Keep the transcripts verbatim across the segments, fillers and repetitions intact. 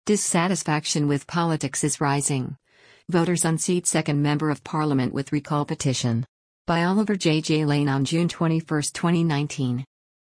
Dissatisfaction with politics is rising. Voters unseat second Member of Parliament with recall petition. By Oliver J. J. Lane on June twenty-first, twenty nineteen.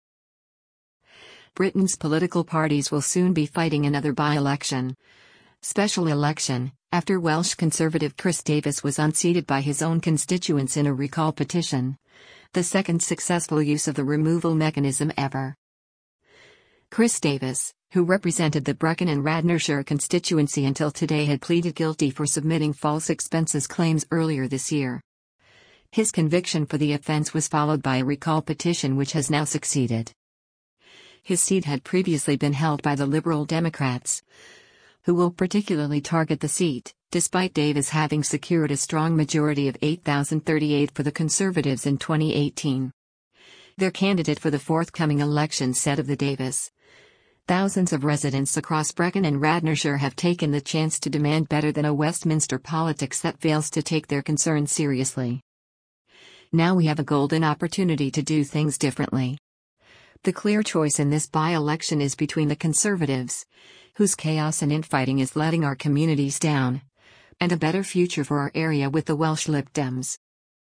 Britain's political parties will soon be fighting another by-election. Special election, after Welsh Conservative Chris Davis was unseated by his own constituents in a recall petition. The second successful use of the removal mechanism ever. Chris Davis, who represented the Brecon and Radnorshire constituency until today, had pleaded guilty for submitting false expenses claims earlier this year. His conviction for the offence was followed by a recall petition which has now succeeded. His seat had previously been held by the Liberal Democrats, who will particularly target the seat, despite Davis having secured a strong majority of eight thousand thirty-eight for the Conservatives in twenty eighteen. Their candidate for the forthcoming election said of the Davis, "Thousands of residents across Brecon and Radnorshire have taken the chance to demand better than a Westminster politics that fails to take their concerns seriously. Now we have a golden opportunity to do things differently. The clear choice in this by-election is between the Conservatives, whose chaos and infighting is letting our communities down, and a better future for our area with the Welsh Lib Dems."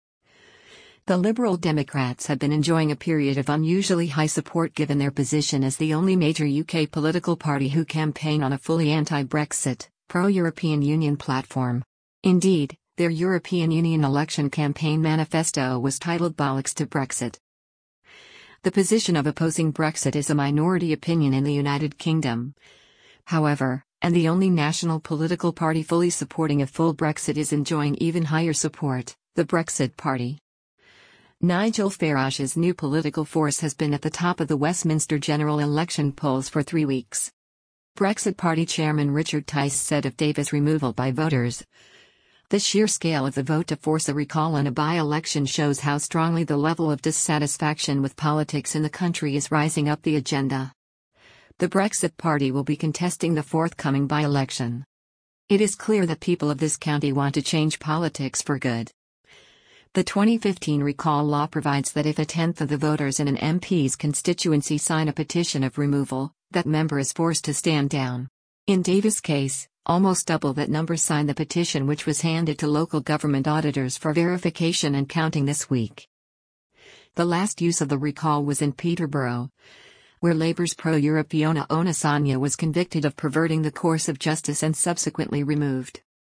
The Liberal Democrats have been enjoying a period of unusually high support given their position as the only major U K political party who campaign on a fully anti-Brexit, pro-European Union platform. Indeed, their European Union election campaign manifesto was titled "Bollocks to Brexit." The position of opposing Brexit is a minority opinion in the United Kingdom. However, and the only national political party fully supporting a full Brexit is enjoying even higher support, the Brexit Party. Nigel Farage's new political force has been at the top of the Westminster general election polls for three weeks. Brexit Party chairman Richard Tice said of Davis' removal by voters, "The sheer scale of the vote to force a recall in a by-election shows how strongly the level of dissatisfaction with politics in the country is rising up the agenda." The Brexit Party will be contesting the forthcoming by-election. It is clear that people of this county want to change politics for good. The twenty fifteen recall law provides that if a tenth of the voters in an M P's constituency sign a petition of removal, that member is forced to stand down. In Davis' case, almost double that number signed the petition, which was handed to local government auditors for verification and counting this week. The last use of the recall was in Peterborough, where Labour's pro-Europe Fiona Onasanya was convicted of perverting the course of justice and subsequently removed.